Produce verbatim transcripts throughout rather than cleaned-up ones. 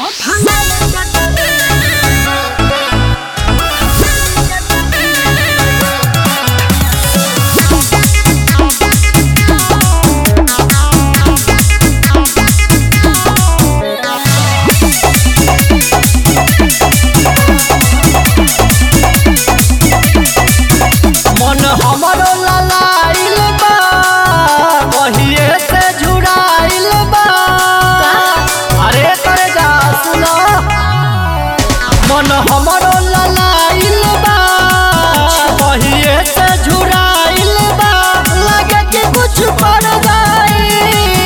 मन हमरो ललाइल बा बहिए से झुराइल बा लगे कि कुछ पड़ जाई।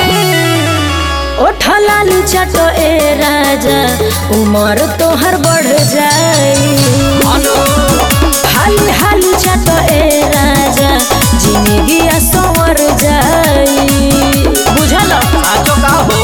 ओठ लाली चटो ए राजा उमर तोहर बढ़ जाई। हाली हाली चटो ए राजा जिंदगी संवर जाई। बुझल आजो का हो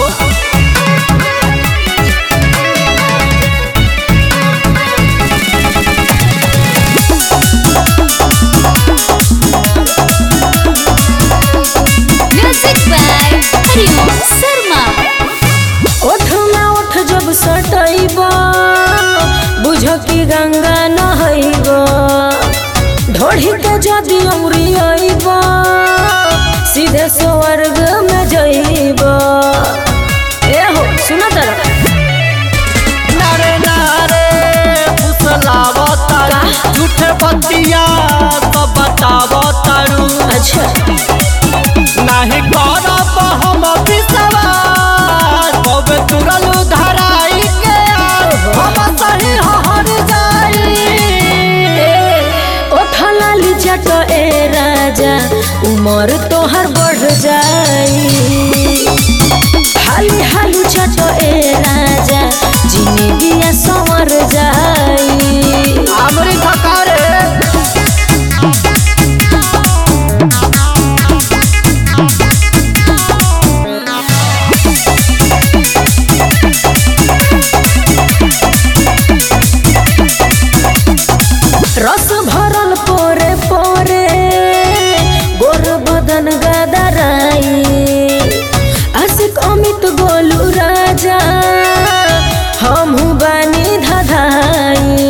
शर्मा ओठ में ओठ जब सटैबा बुझ कि गंगा नहैबा ढोढ़ी के जदि उड़ियैबा सीधे स्वर्ग में जइबा। ए हो सुना तर नारे नारे फुसलावता झूठे बतिया तो बतावतारू। अच्छा नाही करब हम विश्वास कब तुरलू धराई के हम सही हर जाई। ओठ लाली चटो ए राजा उमर तोहर बढ़ जाई। हाली हाली चटो ए राजा जिंदगी संवर जाई। हमरी थकारे रस भरल पोरे पोरे गोर बदन गदराई। आशिक अमित गोलू राजा हमहू बानी धधाई।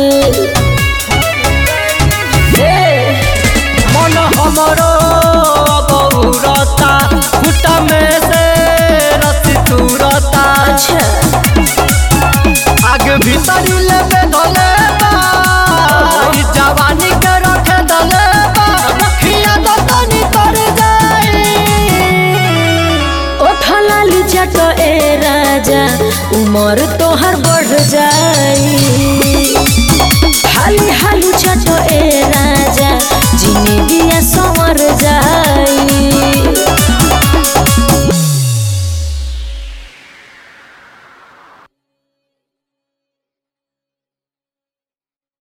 मन हमरो बहुरता खुटा में से रसी तुरता। अच्छा आगे भीतरी लेबे धले जवानी के रखे दले रखिया दतनी तर जाई। ओठ लाली चटो ए राजा उमर तोहर बढ़ जाई।